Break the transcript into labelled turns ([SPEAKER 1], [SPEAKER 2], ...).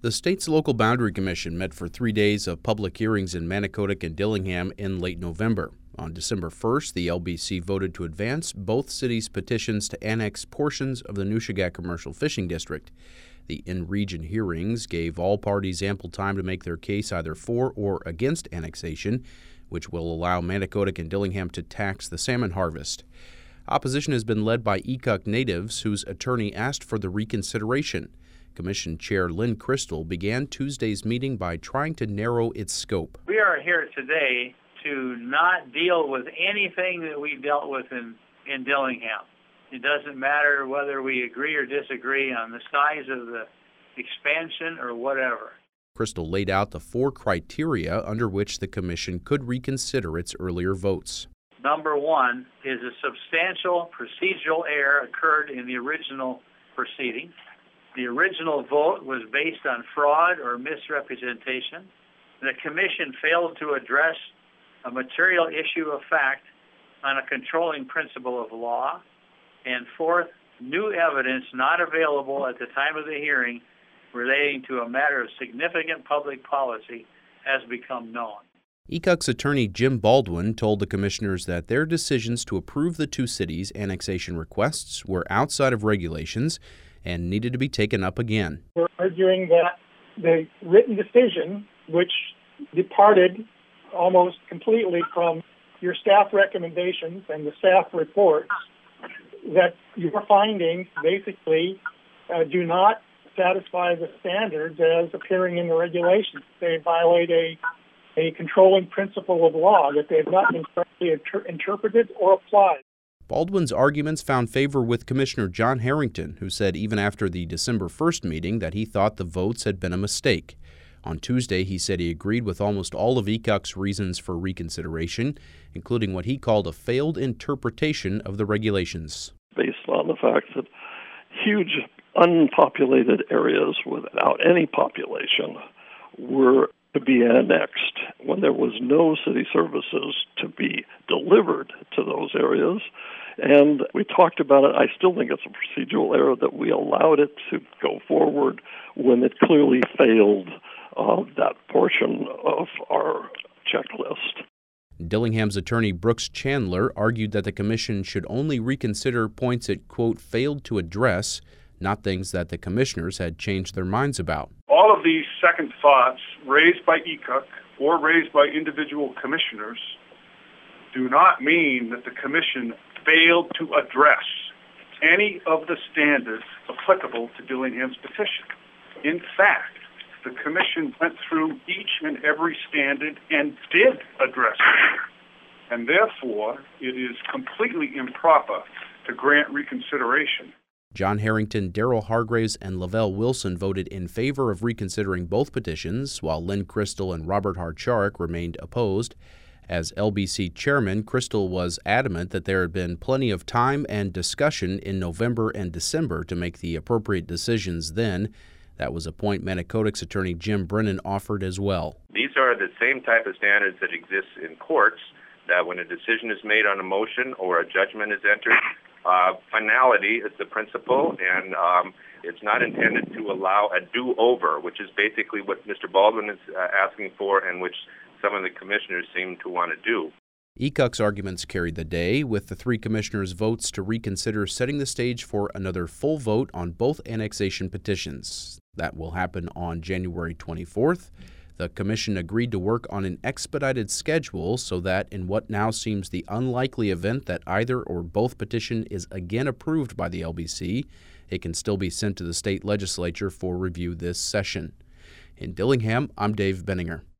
[SPEAKER 1] The state's local boundary commission met for 3 days of public hearings in Manicodic and Dillingham in late November. On December 1st, the LBC voted to advance both cities' petitions to annex portions of the Nushagak Commercial Fishing District. The in-region hearings gave all parties ample time to make their case either for or against annexation, which will allow Manicodic and Dillingham to tax the salmon harvest. Opposition has been led by Ekuk natives, whose attorney asked for the reconsideration. Commission Chair Lynn Crystal began Tuesday's meeting by trying to narrow its scope.
[SPEAKER 2] We are here today to not deal with anything that we dealt with in Dillingham. It doesn't matter whether we agree or disagree on the size of the expansion or whatever.
[SPEAKER 1] Crystal laid out the 4 criteria under which the commission could reconsider its earlier votes.
[SPEAKER 2] Number 1 is a substantial procedural error occurred in the original proceeding. The original vote was based on fraud or misrepresentation. The commission failed to address a material issue of fact on a controlling principle of law. And 4th, new evidence not available at the time of the hearing relating to a matter of significant public policy has become known.
[SPEAKER 1] Ekuk's attorney Jim Baldwin told the commissioners that their decisions to approve the 2 cities' annexation requests were outside of regulations and needed to be taken up again.
[SPEAKER 3] We're arguing that the written decision, which departed almost completely from your staff recommendations and the staff reports, that your findings basically do not satisfy the standards as appearing in the regulations. They violate a controlling principle of law, that they have not been correctly interpreted or applied.
[SPEAKER 1] Baldwin's arguments found favor with Commissioner John Harrington, who said even after the December 1st meeting that he thought the votes had been a mistake. On Tuesday, he said he agreed with almost all of Ekuk's reasons for reconsideration, including what he called a failed interpretation of the regulations.
[SPEAKER 4] Based on the fact that huge unpopulated areas without any population were to be annexed when there was no city services to be delivered to those areas. And we talked about it. I still think it's a procedural error that we allowed it to go forward when it clearly failed that portion of our checklist.
[SPEAKER 1] Dillingham's attorney Brooks Chandler argued that the commission should only reconsider points it, quote, failed to address, not things that the commissioners had changed their minds about.
[SPEAKER 5] All of these second thoughts raised by Ekuk or raised by individual commissioners do not mean that the commission failed to address any of the standards applicable to Dillingham's petition. In fact, the commission went through each and every standard and did address it. And therefore, it is completely improper to grant reconsideration.
[SPEAKER 1] John Harrington, Darrell Hargraves, and Lavelle Wilson voted in favor of reconsidering both petitions, while Lynn Crystal and Robert Harcharik remained opposed. As LBC chairman, Crystal was adamant that there had been plenty of time and discussion in November and December to make the appropriate decisions then. That was a point Manicodic's attorney Jim Brennan offered as well.
[SPEAKER 6] These are the same type of standards that exist in courts, that when a decision is made on a motion or a judgment is entered, finality is the principle, and it's not intended to allow a do-over, which is basically what Mr. Baldwin is asking for and which some of the commissioners seem to want to do.
[SPEAKER 1] Ekuk's arguments carried the day, with the 3 commissioners' votes to reconsider setting the stage for another full vote on both annexation petitions. That will happen on January 24th. The commission agreed to work on an expedited schedule so that in what now seems the unlikely event that either or both petition is again approved by the LBC, it can still be sent to the state legislature for review this session. In Dillingham, I'm Dave Benninger.